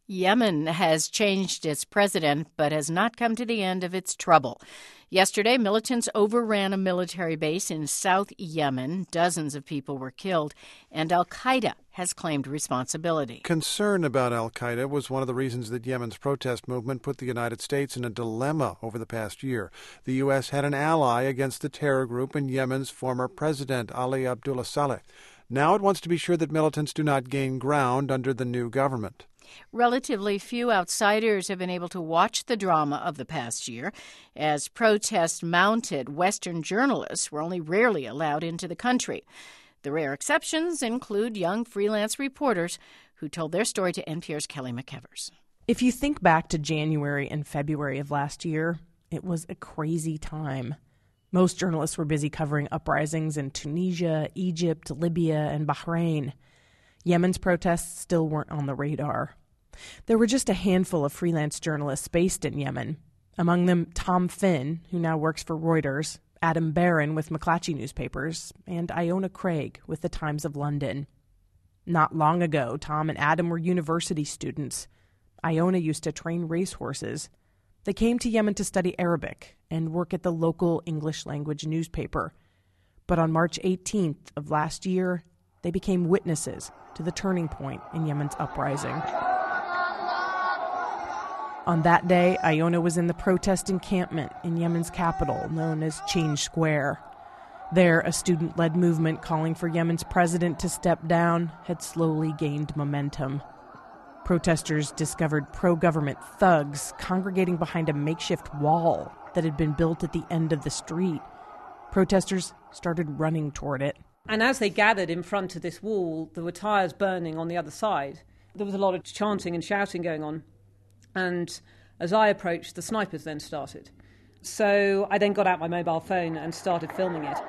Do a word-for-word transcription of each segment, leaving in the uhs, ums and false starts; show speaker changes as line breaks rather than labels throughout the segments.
Yemen has changed its president, but has not come to the end of its trouble. Yesterday, militants overran a military base in South Yemen. Dozens of people were killed, and al-Qaeda has claimed responsibility.
Concern about al-Qaeda was one of the reasons that Yemen's protest movement put the United States in a dilemma over the past year. The U S had an ally against the terror group in Yemen's former president, Ali Abdullah Saleh. Now it wants to be sure that militants do not gain ground under the new government.
Relatively few outsiders have been able to watch the drama of the past year. As protests mounted, Western journalists were only rarely allowed into the country. The rare exceptions include young freelance reporters who told their story to N P R's Kelly McEvers.
If you think back to January and February of last year, it was a crazy time. Most journalists were busy covering uprisings in Tunisia, Egypt, Libya, and Bahrain. Yemen's protests still weren't on the radar. There were just a handful of freelance journalists based in Yemen, among them Tom Finn, who now works for Reuters, Adam Barron with McClatchy Newspapers, and Iona Craig with the Times of London. Not long ago, Tom and Adam were university students. Iona used to train racehorses. They came to Yemen to study Arabic and work at the local English-language newspaper. But on March eighteenth of last year, they became witnesses to the turning point in Yemen's uprising. On that day, Iona was in the protest encampment in Yemen's capital, known as Change Square. There, a student-led movement calling for Yemen's president to step down had slowly gained momentum. Protesters discovered pro-government thugs congregating behind a makeshift wall that had been built at the end of the street. Protesters started running toward it.
And as they gathered in front of this wall, there were tyres burning on the other side. There was a lot of chanting and shouting going on. And as I approached, the snipers then started. So I then got out my mobile phone and started filming it.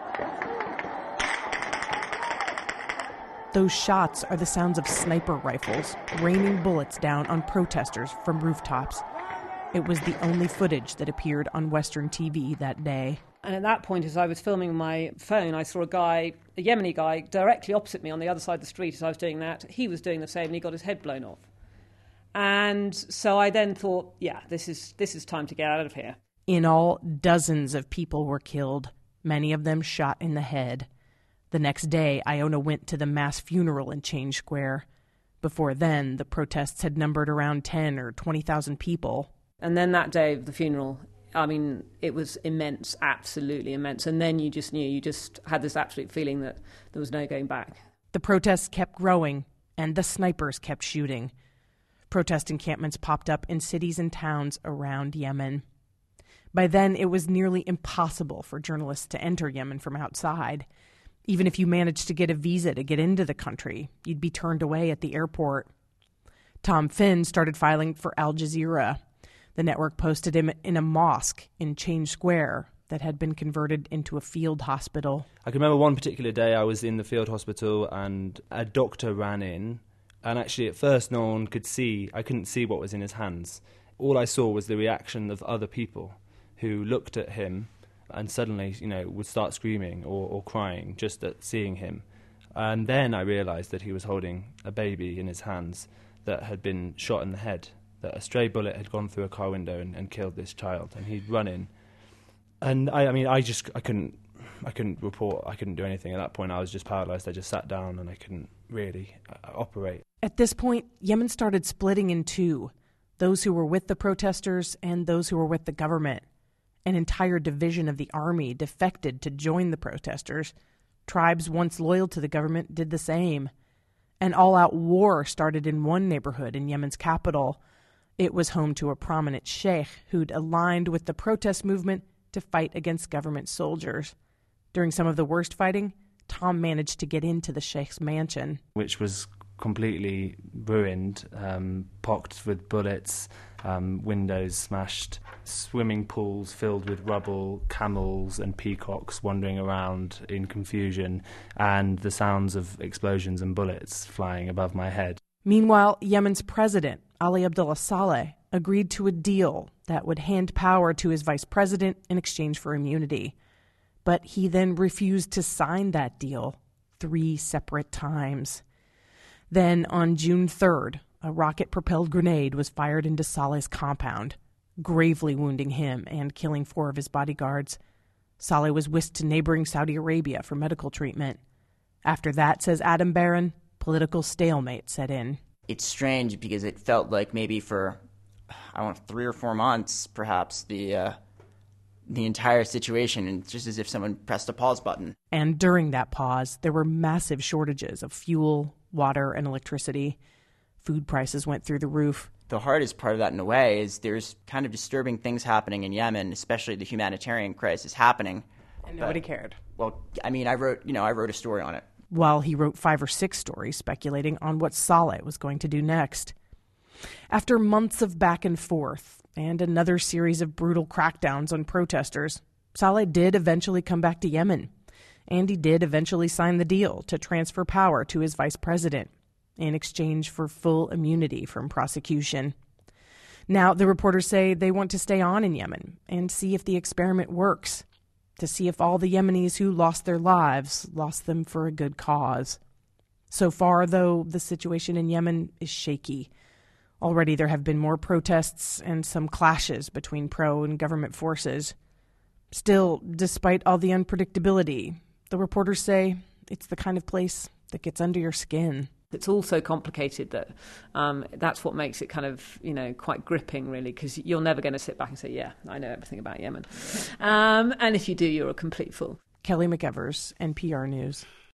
Those shots are the sounds of sniper rifles raining bullets down on protesters from rooftops. It was the only footage that appeared on Western T V that day.
And at that point, as I was filming my phone, I saw a guy, a Yemeni guy, directly opposite me on the other side of the street as I was doing that. He was doing the same and he got his head blown off. And so I then thought, yeah, this is this is time to get out of here.
In all, dozens of people were killed, many of them shot in the head. The next day, Iona went to the mass funeral in Change Square. Before then, the protests had numbered around ten or twenty thousand people.
And then that day of the funeral, I mean, it was immense, absolutely immense. And then you just knew, you just had this absolute feeling that there was no going back.
The protests kept growing, and the snipers kept shooting. Protest encampments popped up in cities and towns around Yemen. By then, it was nearly impossible for journalists to enter Yemen from outside. Even if you managed to get a visa to get into the country, you'd be turned away at the airport. Tom Finn started filing for Al Jazeera. The network posted him in a mosque in Change Square that had been converted into a field hospital.
I can remember one particular day I was in the field hospital and a doctor ran in, and actually at first no one could see, I couldn't see what was in his hands. All I saw was the reaction of other people who looked at him and suddenly, you know, would start screaming or, or crying just at seeing him. And then I realised that he was holding a baby in his hands that had been shot in the head, that a stray bullet had gone through a car window and, and killed this child, and he'd run in. And I, I mean, I just, I couldn't, I couldn't report, I couldn't do anything. At that point, I was just paralysed. I just sat down and I couldn't really uh, operate.
At this point, Yemen started splitting in two, those who were with the protesters and those who were with the government. An entire division of the army defected to join the protesters. Tribes once loyal to the government did the same. An all-out war started in one neighborhood in Yemen's capital. It was home to a prominent sheikh who'd aligned with the protest movement to fight against government soldiers. During some of the worst fighting, Tom managed to get into the sheikh's mansion,
which was completely ruined, um, pocked with bullets, um, windows smashed, swimming pools filled with rubble, camels and peacocks wandering around in confusion, and the sounds of explosions and bullets flying above my head.
Meanwhile, Yemen's president, Ali Abdullah Saleh, agreed to a deal that would hand power to his vice president in exchange for immunity. But he then refused to sign that deal three separate times. Then, on June third, a rocket-propelled grenade was fired into Saleh's compound, gravely wounding him and killing four of his bodyguards. Saleh was whisked to neighboring Saudi Arabia for medical treatment. After that, says Adam Barron, political stalemate set in.
It's strange because it felt like maybe for, I don't know, three or four months, perhaps, the uh, the entire situation, and just as if someone pressed a pause button.
And during that pause, there were massive shortages of fuel, water, and electricity. Food prices went through the roof.
The hardest part of that, in a way, is there's kind of disturbing things happening in Yemen, especially the humanitarian crisis happening.
And nobody but, cared.
Well, I mean, I wrote, you know, I wrote a story on it.
While he wrote five or six stories speculating on what Saleh was going to do next. After months of back and forth and another series of brutal crackdowns on protesters, Saleh did eventually come back to Yemen, and he did eventually sign the deal to transfer power to his vice president in exchange for full immunity from prosecution. Now, the reporters say they want to stay on in Yemen and see if the experiment works, to see if all the Yemenis who lost their lives lost them for a good cause. So far, though, the situation in Yemen is shaky. Already there have been more protests and some clashes between pro and government forces. Still, despite all the unpredictability, the reporters say it's the kind of place that gets under your skin.
It's all so complicated that um, that's what makes it kind of, you know, quite gripping, really, because you're never going to sit back and say, yeah, I know everything about Yemen. Um, and if you do, you're a complete fool.
Kelly McEvers, N P R News.